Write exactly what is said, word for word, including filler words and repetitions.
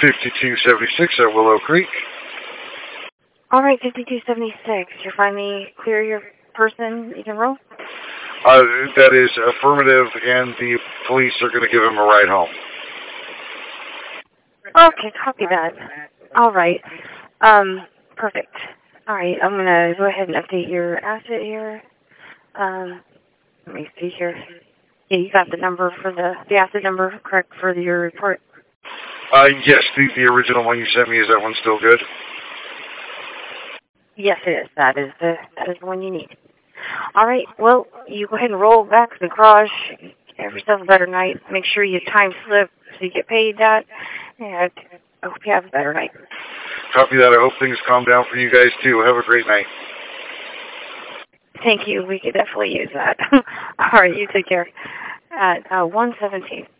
fifty-two seventy-six at Willow Creek. All right, fifty-two seventy-six. You're finally clear your person. You can roll? Uh, that is affirmative, and the police are going to give him a ride home. Okay, copy that. All right. Um, perfect. All right, I'm going to go ahead and update your asset here. Um, let me see here. Yeah, you got the number for the, the asset number correct for your report? Uh, yes, the, the original one you sent me, is that one still good? Yes, it is. That is the, that is the one you need. All right, well, you go ahead and roll back to the garage. Have yourself a better night. Make sure you time slip so you get paid that. And I hope you have a better night. Copy that. I hope things calm down for you guys, too. Have a great night. Thank you. We could definitely use that. All right, you take care. At uh, one seventeen.